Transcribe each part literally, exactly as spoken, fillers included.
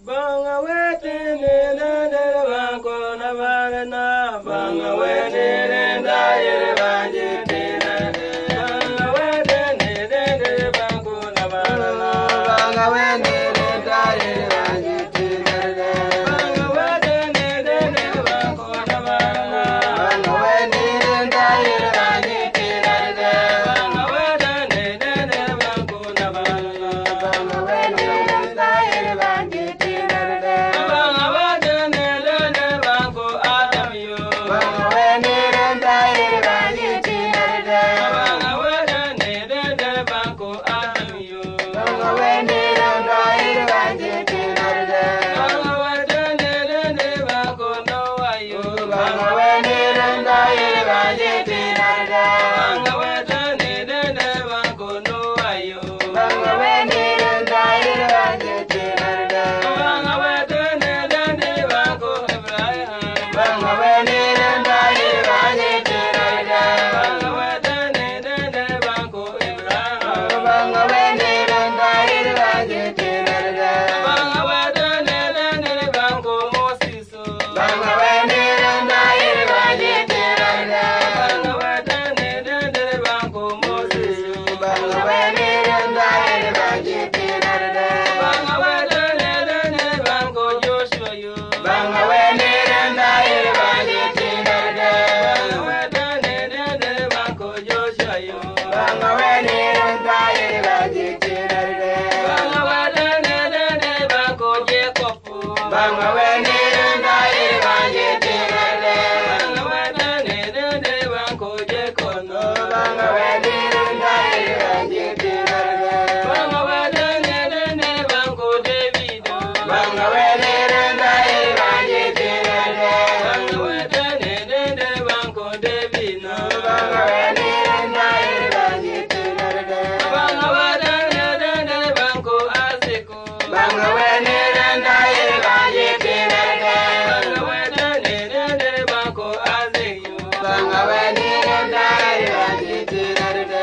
Banga wete ne na de banko na barana. Banga wete ne da yere banje te na de. Banga wete ne de de banko na barana. Banga wete ne da yere banje te na de. Banga wete ne de de banko na barana. Banga wete ne da yere banje te na de. Banga wete ne de de banko na barana. Banga wete ne da yere banje te na de. Banga wete ne de de banko Adam yo. Banga wete ne da yere banje te na de. Banga wete ne de de banko Adam yo. Banga wete ne da yere banje te na de. Banga wete ne de de banko Noah yo. Banga wete ne da yere banje te na de. Banga wete ne de de banko Noah yo. Banga wete ne da yere banje te na de. Banga wete ne de de banko Ibrahim. Banga wete ne da yere banje te na de. Banga wete ne de de banko Ibrahim. Banga wete ne da yere banje te na de. Banga wete ne de de banko Moses. Banga wete ne da yere banje te na de. Banga wete ne de de banko Moses. Banga wete ne da yere banje te na de. Banga wete ne de de banko Joshua yo. Banga wete ne da yere banje te na de. Banga wete ne de de banko Joshua yo. Banga wete ne da yere banje te na de. Banga wete ne de de banko Jacob. Banga wete ne da yere banje te na de. Banga wete ne de de banko Jacob no. Banga wete ne da yere banje te na de. Banga wete ne de de banko David. Banga wete ne da yere banje te na de. Banga wete ne de de banko David no. Banga wete ne da yere banje te na de. Banga wete ne de de banko Isaac. Banga wete ne da yere banje te na de. Banga wete ne de de banko Isaac yo. Banga wete ne da yere banje te na de.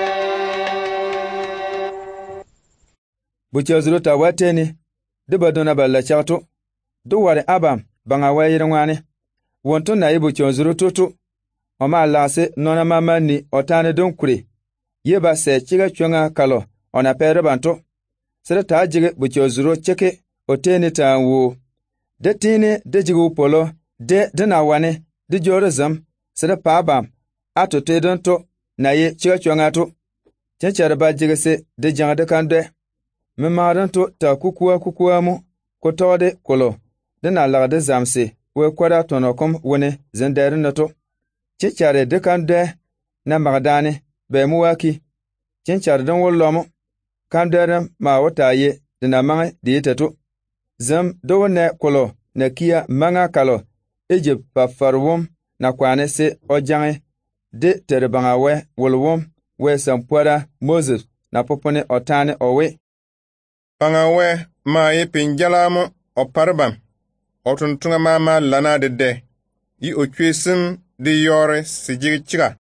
Buchazuru ta wateni duba dona balla chatu du ware abam banga wayire ngwane wonto na ibu chazuru tutu oma lase nona mama ni otane don kure yeba se chiga chunga kalo ona pere banto sere ta jige buchazuru cheke oteni ta wu de tini de jigu polo de dina wane de jorazam sere pa abam ato te don to na ye chiga chunga to chenchare ba jige se de janga de kande Memaran to ta kukuwa kukuwa mu ko tawde kolo dana lagde zamse we kwara tonokom wone zendere nato chenchare de kande na magdane be mu waki chenchare don wollomo kandere ma wata ye dana mange dieteto zam do wone kolo na kia manga kalo Egypt pa farwom na kwane se ojange de terbanga we wolwom we sampwara Moses na popone otane owe Panga we ma ye pinjalamu o parbam o tuntunga mama lana de de yi o kwesim de yore si jigi chiga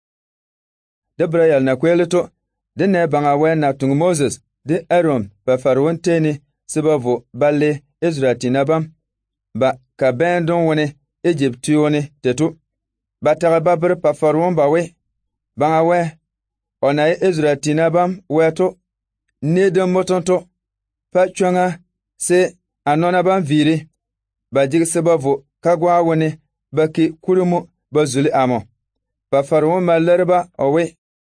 Debra yal na kweleto de ne banga we na tung Moses de Aaron pa farwon teni sibavu balle Israel nabam ba ka bendon wone Egypt wone tetu ba taga babre pa farwon ba we banga we ona Israel nabam weto ne de motonto pa chwanga se anona ban viri ba jig sabavu kagwa woni baki kurumu bazuli amo pa farwo malerba owe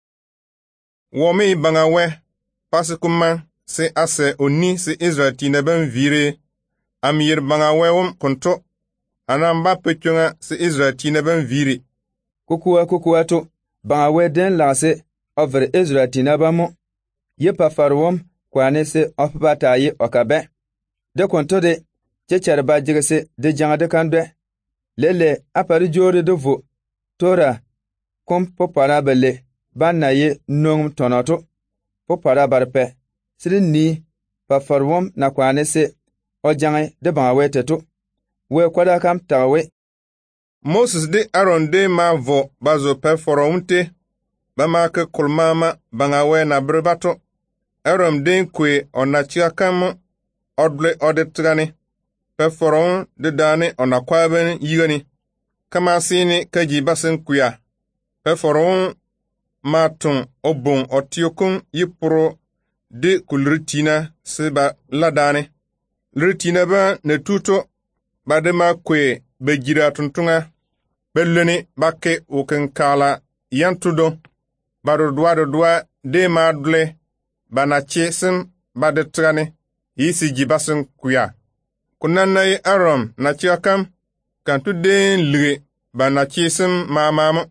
womi banga we pasikuma se ase oni se Israel tina ban viri amir banga we wom konto anamba pechunga se Israel tina ban viri kukuwa kukuwa to banga we den lase over Israel tina bamo ye pa farwo kwane se ofbata yi okabe de konto de chechar ba jigese de janga de kande lele apari jore de vo tora kom popara bele banna ye nong tonoto popara barpe sidin ni pa farwom na kwane se o janga de ba weteto we kwada kam tawe Moses de Aaron de ma vo bazo pe foromte ba ma ke kulmama banga we na brebato Aaron den kwe onachia kam odle odetrani pe foron de dane onakwaben yigani kama sini kaji basen kuya pe foron matun obon otiokun yipro de kulritina seba ladane ritina ba ne tuto badema kwe bejira tuntunga belleni bakke uken kala yantudo bado dwa do dwa de madle banachesim badetrani yisi jibasen kuya kunanay arom na chiakam kantu den lire banachesim mamamo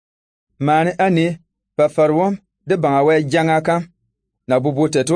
mani ani pa farwom de bangawe janga kam na bubutetu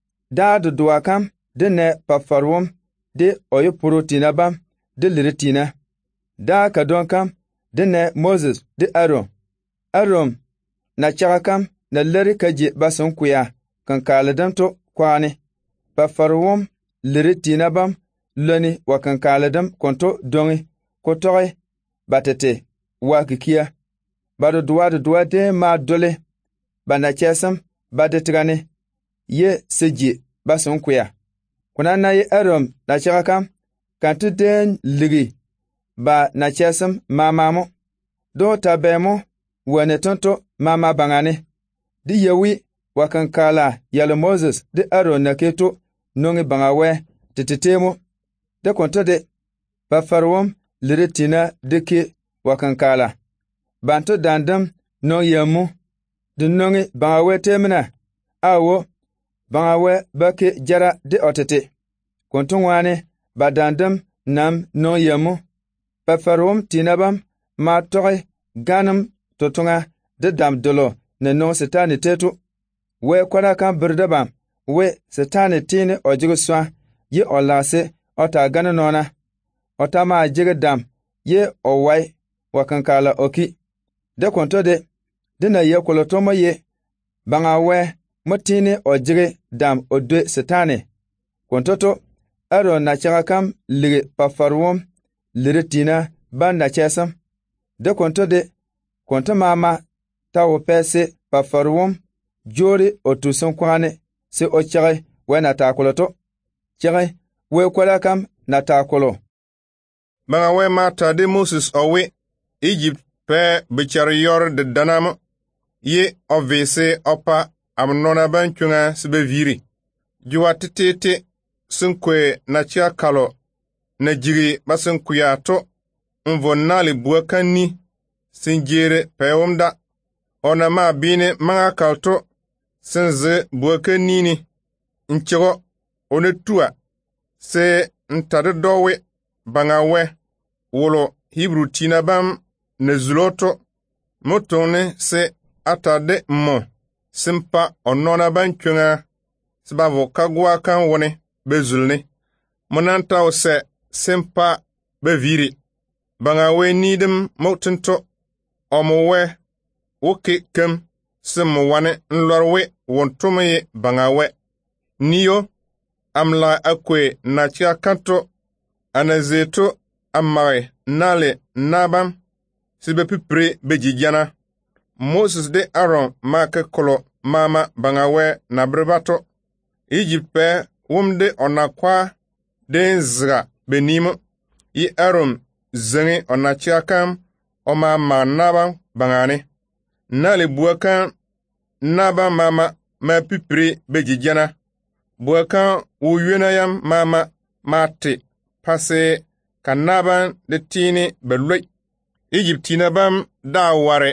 da du duwa kam de ne pa farwom de oyo protina bam de liritina da kadon kam de ne Moses de Aaron Aaron na chaga kam na liri kaji basun kuya kan kaladam to kwani pa farwom liritina bam loni wa kan kaladam konto dongi kotoy batete wa kikia bado duwa duwa de ma dole bana chesam badetrane ye seji basun kuya kuna na ye Aaron na chaga kam kantu den ligi ba na chesam mamamo do tabemo wane tonto mama bangane di yewi wakankala yalo Moses de Aaron na keto nongi bangawe titetemo de konto de pa farwom liritina de ke wakankala banto dandam no yemu de nongi bangawe temina awo bangawe bake jara de otete konto wane ba dandam nam no yemu pa farwom tinabam ma toy ganam totunga de dam dolo ne no setani tetu we kwara kan birdabam we setani tini ojigu swa ye olase ota gana nona ota ma jige dam ye owai wakankala oki de konto de dina ye kolotomo ye banga we mutini ojige dam odwe setani kontoto aro na chaga kam ligi pa farwom liritina ban na chesam de konto de konto mama tawo pese pa farwom jori otusun kwane se o chage we na takoloto chage we kwala kam na takolo banga we mata de Moses owe Egypt pe bichar yor de danam ye ovese opa amnona banchunga sibe viri juwa titete sunkwe na chia kalo na jiri basunkuya to mvonnali buakani sinjere pewumda ona ma bine manga kalto sinze buakani ni nchego onetua se ntade dowe bangawe wolo Hebrew tinabam nezuloto motone se atade mo simpa onona banchunga sibavo kagwa kan wone bezulne monanta ose simpa beviri bangawe nidem motinto omowe woke kem simwane nlorwe wontume bangawe niyo amla akwe na chia kanto anazeto amare nale nabam sibe pipre bejijana Moses de Aaron make kolo mama bangawe na brebato Egypte wumde onakwa den zra benimo yi Aaron zengi onachiakam oma manaba bangane nale buakan naba mama ma pipre bejijana buakan uyunayam mama mate pase kanaban de tini belwe Egyptina bam da ware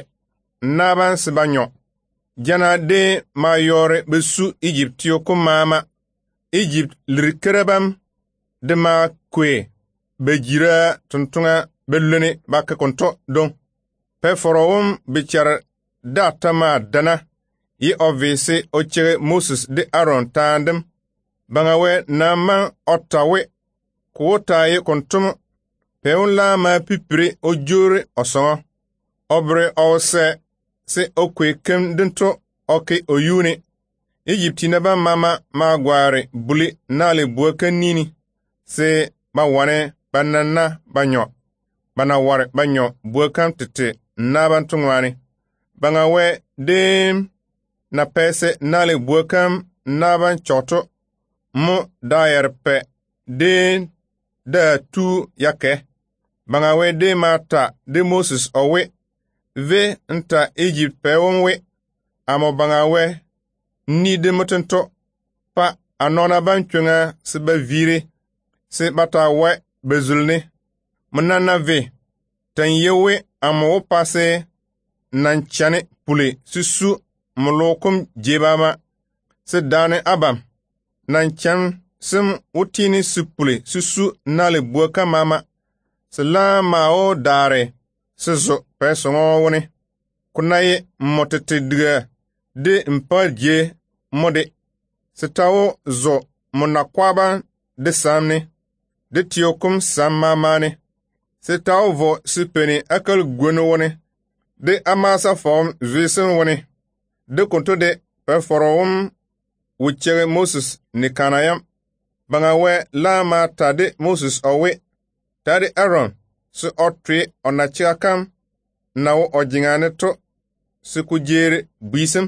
naban sibanyo jana de mayore besu Egyptio ko mama Egypt lirkerabam de ma kwe bejira tuntunga belene baka konto don pe forowum bichar datama dana yi ovese ochere Moses de Aaron tandem bangawe nama otawe kuotaye kontum peunla ma pipre ojure osongo obre ose se okwe kem dento oke oyune Egyptina ba mama ma gware buli nale buaka nini se ba wane banana banyo bana ware banyo buakam tete naban tungwani bangawe dem na pese nale buakam naban choto mu dayer pe de da tu yake. Banga we de mata de Moses owe. Ve nta Egypt pewon we. Amo banga we ni de motento. Pa anona banchunga se ba vire. Se bata we bezulne. Manana ve. Tan yewe amo pase nanchane pule susu molokum jebama. Se dane abam. Nanchan sim utini supule susu nale buaka mama. Se la mao dare. Se zo pesongo wone. Kunaye motete dga. De mpa je mode. Se tao zo monakwaba de samne. De tiokum sam mamane. Se tao vo supene akal gwono wone. De amasa form zwesen wone. De konto de perforom wuchere Moses ni kanayam. Banga we la ma tade Moses owe. Tade Aaron su otri onachakam. Na wo ojingane to. Su kujere bisem.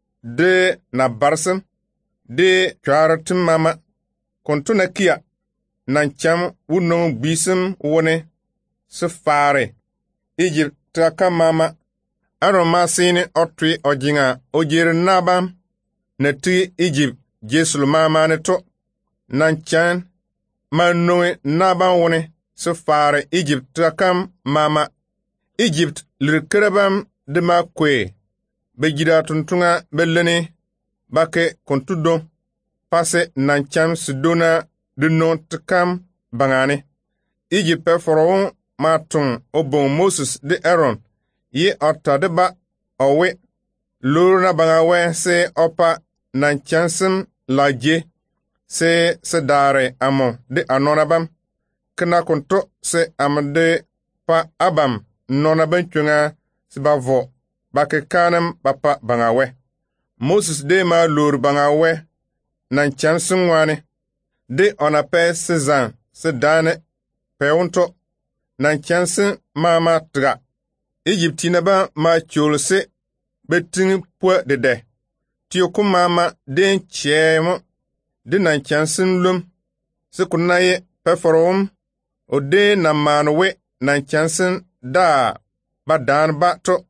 De na barsem. De charatim mama. Konto na kia. Nancham wunong bisem wone. Su fare. Egypt traka mama. Aaron ma sini otri ojinga ojere nabam. Na ti Egypt Jesul mama ne to. Nanchan manwe naban wone se fare Egypt trakam mama. Egypt lirkerabam de ma kwe. Be jida tuntunga belene bake kontudo. Pase nanchan sidona de non trakam bangane. Egypt pe foron matun obon Moses de Aaron. Ye orta de ba owe. Lurna bangawe se opa nanchansim laje. Se se dare amo de anonabam. Kena konto se amde pa abam nonabam chunga se bavo. Bake kanam papa bangawe. Moses de ma lur bangawe. Nanchansim wane. De onape se zan se dane peunto. Nanchansim mama tra. Egyptina ba ma chul se beting po de de. Tioku mama den chemo. De nanchansin lum. Se kunaye peforom. O de na manwe nanchansin da. Ba dan ba to.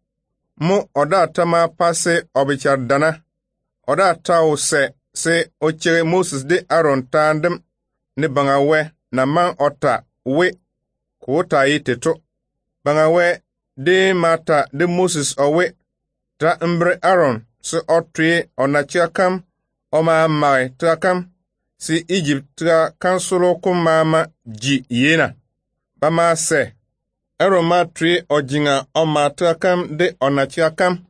Mo oda tama pase obichar dana. Oda tau se. Se ochere Moses de Aaron tandem. Ne bangawe na man ota we. Kuota ite to. Bangawe de mata de Moses owe. Tra mbre Aaron. Se otri onachakam. Oma mai trakam. Si Egypt tra kansolo kumama ji yena. Bama se. Aaron ma tri ojinga oma trakam de onachakam.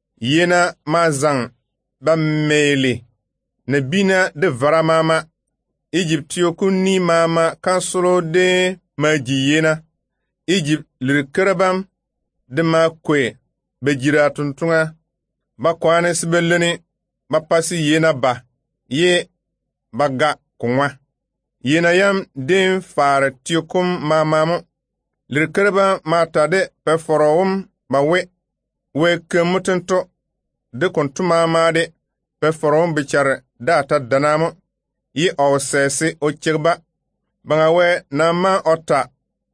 Yena ma zang. Ba mele. Ne bina de vara mama. Egypt yokuni mama kansolo de ma ji yena. Egypt lirkerabam. De ma kwe. Bejira tuntunga. Ba kwane sibeleni. Ba pasi yena ba. Ye baga kunwa. Yena yam den fare tiokum mamamu. Lirkerba matade peforom ba we. We kemutento. De kontu mamade. Peforom bichare data danamu. Ye awsese ochegba. Banga we nama ota.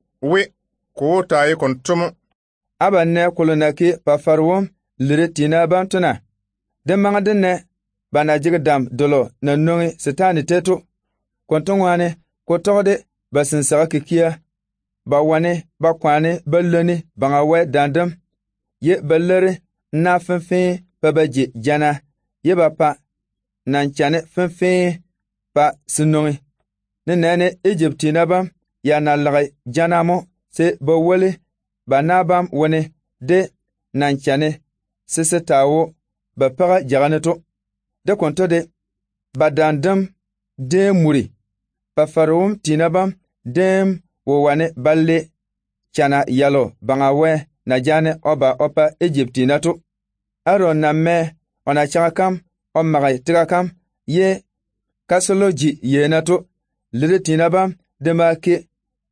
We kuota ye kontumu. Aba ne kulunaki pafarwom lire tina bantuna. De manga dene bana jigdam dolo na nongi setani teto. Kontongwane kotode basinsaga kikia. Ba wane ba kwane baloni banga we dandam. Ye balere na finfin pabaji jana. Ye bapa nanchane finfin pa sinongi. Nenene Egyptina bam ya na lagay janamo se bawele. Banabam wone de nanchane sese tawo bapaga jaganeto. De konto de badandam de muri. Pafarum tinabam dem wowane balle chana yalo bangawe na jane oba opa Egyptinato. Aaron na me onachakam omagay tigakam ye kasoloji yenato. Lide tinabam demake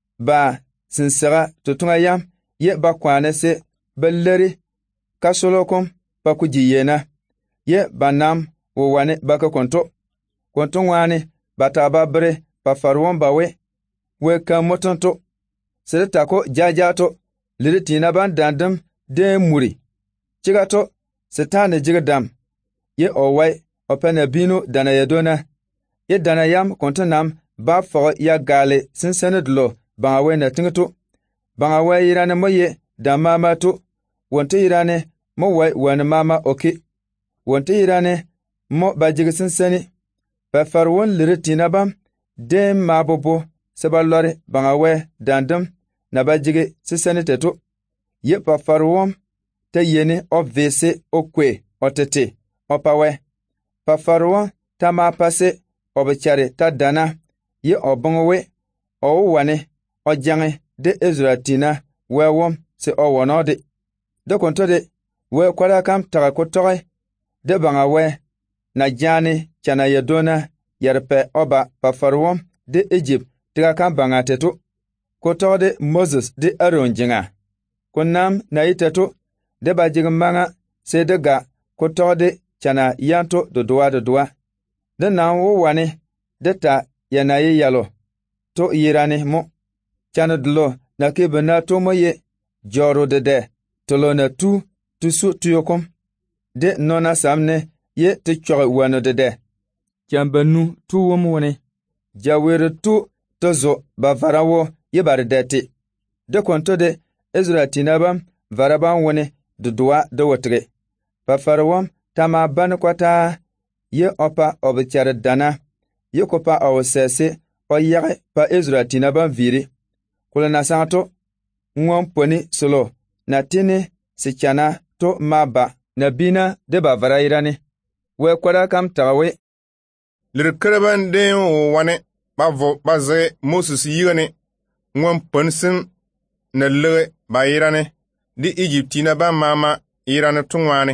ba sinsera tutunga yam. Ye bakwane se beleri kasolokom pakuji yena. Ye banam wowane baka konto. Konto wane bataba bre pa farwon ba we we kan motonto sede tako jajato liri tina ban dandam de muri cigato setane jigdam ye owai opena binu dana yedona ye dana yam kontanam ba fo ya gale sinsenedlo banga we na tingto banga we irane moye da mama to wonte irane mo wai wan mama oki wonte irane mo bajig sinseni pa farwon liri tina bam de mabobo sebalore banga we dandam na bajige siseni teto ye pa farwon te yene o vese o kwe o tete o pawe pa farwon ta ma pase o bechare ta dana ye o bongwe o wane o jange de Ezratina wewom se o wonode de kontode we kwara kam taga ko toy de banga we na jani chana yedona yerpe oba pa farwon de Egypt tiga kam banga teto ko tode Moses de Aaron jinga konam na iteto de bajig manga se daga ko tode chana yanto do doa do doa de na wo wane de ta yana ye yalo to yirane mo chana dlo na ke bana to moye joro de de tolo na tu tu su tu yokom de nona samne ye te chore wano de de chambanu tu wo mo ne jawere tu tozo ba varawo ye bar dete de konto de Ezratina bam varaban wone de doa de wotre pa farawam tama ban kwata ye opa obichare dana ye kopa awsese o yare pa Ezratina bam viri kula na santo ngom poni solo na tini si chana to maba na bina de ba varairane we kwara kam tawe lirkreban de wane bavo baze Moses yigane ngom ponsin na le ba irane di Egyptina ba mama irane tungwane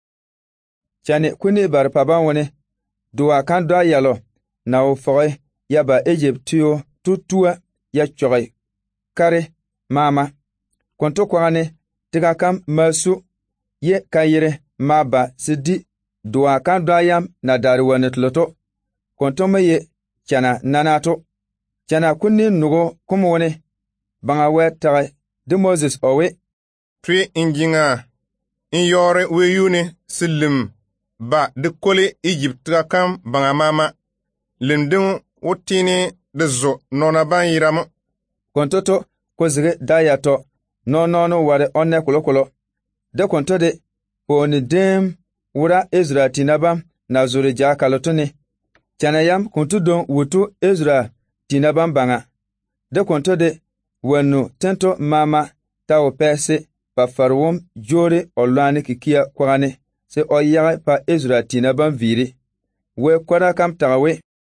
chane kuni bar paban wone duwa kan do yalo na o foy ya ba Egyptio tutua ya choy kare mama konto kwane tiga kam masu ye kayire maba sidi duwa kan do yam na darwanet loto konto meye chana nanato chana kuni nugo kumwone banga we taga de Moses owe twi injinga in yore weyune silim ba de kole Egypt kam banga mama lindin wutini de zo nona ban yiramo kontoto kozire dayato no no no ware onne kolokolo de kontode poni dem wura Ezratina bam na zuri jakalotone chanayam kontudon wutu Ezra tinabam banga de kontode wanu tento mama tawo pese pa farwom jore olwane kikia kwagane se oyaga pa Ezratina bam viri we kwara kam tawe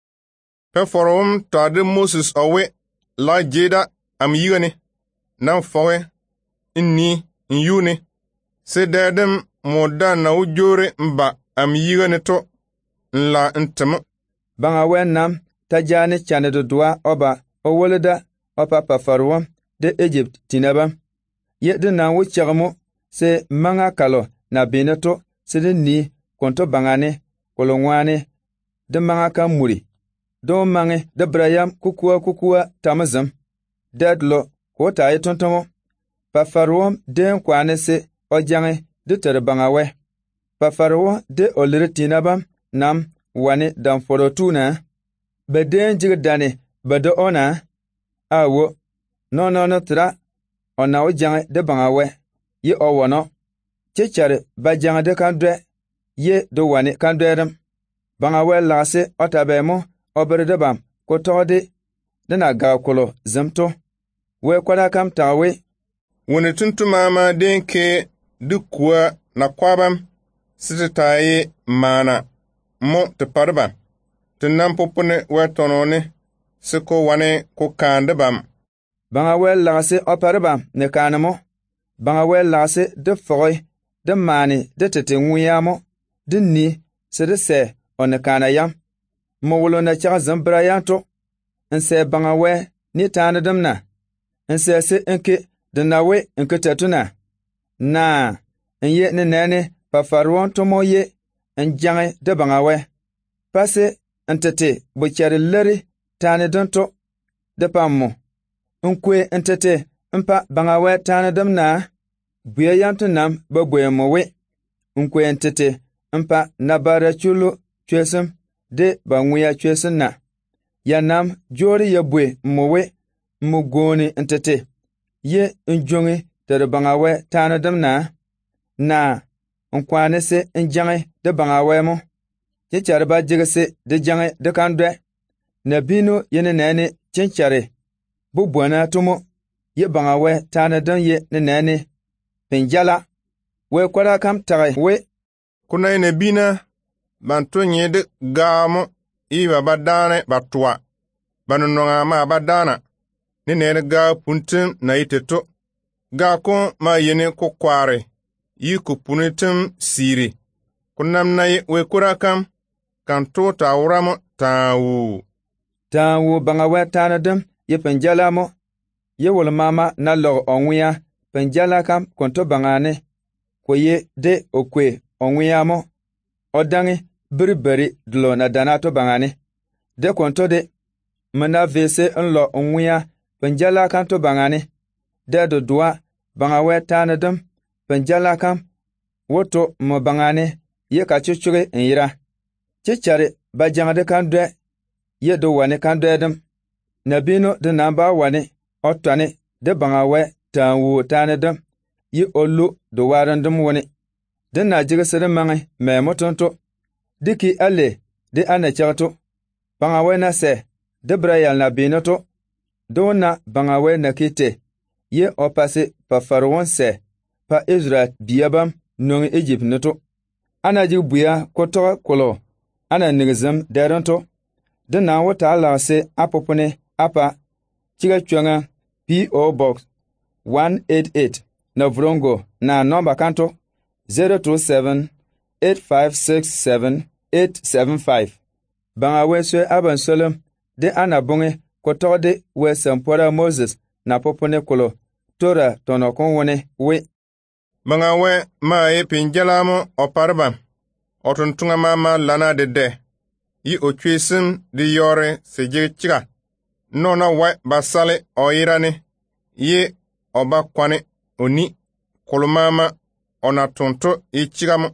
pe farwom tade Moses owe la jeda am yigane nan fawe inni yune se dadem moda na ujore mba am yigane to la ntamo banga wenam tajane chane do dua oba o woleda opa pa farwom de Egypt tinabam ye de na wuchagmo se manga kalo na bineto se de ni konto bangane kolongwane de manga ka muri do mange de Brayam kukua kukua tamazam dadlo ko ta ye tontomo pa farwom de kwane se ojange de tere bangawe pa farwo de olire tinabam nam wane dan forotuna beden jigdane bado ona awo no no no tra ona ojange de bangawe ye owono chechare bajange de kandre ye do wane kandrem bangawe lase otabemo oberde bam ko tode dana ga kolo zamto we kwada kam tawe woni tuntu mama denke dukwa na kwabam sitataye mana mo te parban tunam popone wetonone siko wane ko kande bam banga we lase oparba ne kanamo banga we lase de foy de mani de tete nguyamo de ni se de se on kanayam mo wolo na cha zambra yanto nse banga we ni tanadam na nse se enke de nawe enke tatuna na enye ne nene pa farwon to moye enjange de banga we pase entete bo chare lere tani donto de pammo nkwe ntete mpa bangawe tani damna buya yantunam babuye mowe nkwe ntete mpa nabara chulu chwesem de banguya chwesen na yanam jori yabwe mowe mugoni ntete ye njongi tere bangawe tani damna na nkwane se njange de bangawe mo chichare ba jigese de jange de kandwe na bino yene nene chinchare bu buana tumo ye bangawe tana dan ye ne nene penjala we kwara kam tare we kuna ine bina bantonye de gamo iba badane batwa banonga ma badana ne ne ga puntin na iteto ga ko ma yene ko kware yi ku punitum siri kunam na we kura kam kan to tawramo tawu tawu bangawe tana dam ye penjala mo ye wol mama na lo onwia penjala kam konto bangane ko ye de okwe onwia mo odangi biriberi dlo na danato bangane de konto de mana vese nlo onwia penjala kan to bangane de do dua bangawe tana dam penjala kam woto mo bangane ye ka chuchure nyira chichare ba jangade kan dwe ye do wane kan dwe dem nabino de namba wane otane de bangawe tanwu tane dem ye olu do waran dem wone de na jige sere mangi me motonto diki ale de ana chato bangawe na se de brayal na binoto do na bangawe na kite ye opase pa farwon se pa Israel biabam nong Egypt noto ana jig buya ko to kolo ana nigzam deronto de na wata la se apopone apa chiga chwanga P O Box one eighty-eight na Vrongo na number kanto zero two seven eight five six seven eight seven five banga weswe aban solom de ana bonge ko to de wesempora Moses na popone kolo tora tono kon wone we banga we ma e pinjalamo oparba otuntunga mama lana de de yi ochwesim di yore seje chiga nona wa basale oirane ye oba kwane oni kolomama ona tonto ichigamo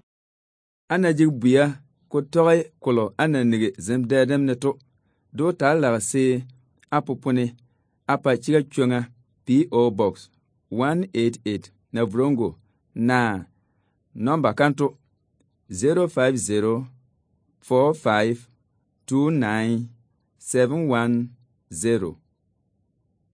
ana jig buya ko toy kolo ana nige zem dedem neto do ta la se apopone apa chiga chunga P O Box one eighty-eight na Vrongo na number kanto zero five zero four five two nine seven one zero